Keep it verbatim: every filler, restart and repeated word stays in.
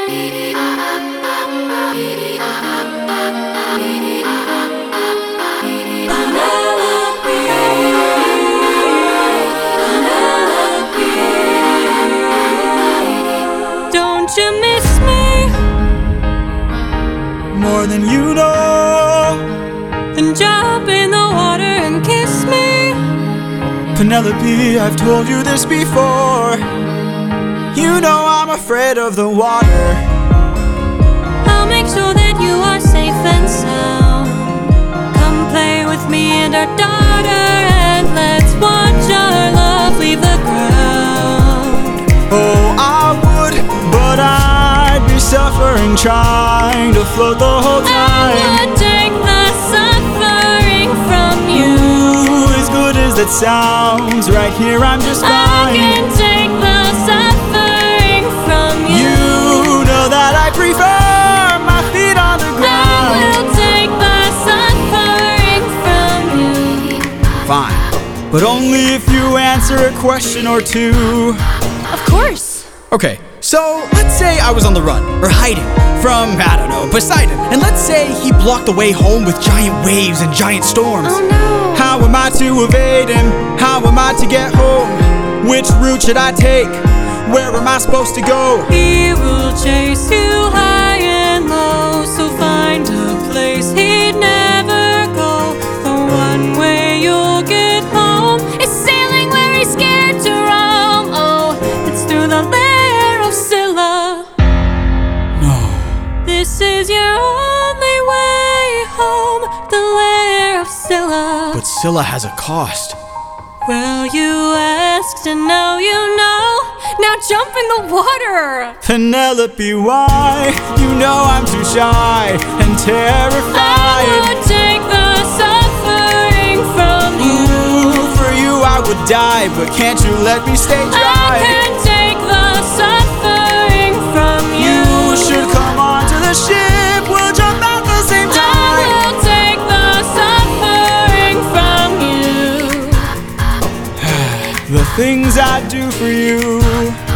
Don't you miss me more than you know? Then jump in the water and kiss me. Penelope, I've told you this before. You know I'm afraid of the water. I'll make sure that you are safe and sound. Come play with me and our daughter, and let's watch our love leave the ground. Oh, I would, but I'd be suffering trying to float the whole time. I would take the suffering from you. Ooh, as good as that sounds, right here I'm just fine. I can take the suffering from you. You know that I prefer my feet on the ground. I will take the suffering from you. Fine, but only if you answer a question or two. Of course. Okay, so let's say I was on the run, or hiding, from, I don't know, Poseidon. And let's say he blocked the way home with giant waves and giant storms. Oh no. How am I to evade him? How am I to get home? Which route should I take? Where am I supposed to go? He will chase you high and low, so find a place he'd never go. The one way you'll get home is sailing where he's scared to roam. Oh, it's through the lair of Scylla. No. This is your only way home, the lair of Scylla. But Scylla has a cost. Well, you asked and now you know. Now jump in the water. Penelope, why? You know I'm too shy and terrified. I would take the suffering from you. Ooh, for you I would die, but can't you let me stay dry? I can take the suffering from you. You should come onto the ship, we'll jump out the same I time. will take the suffering from you. The things I do for you.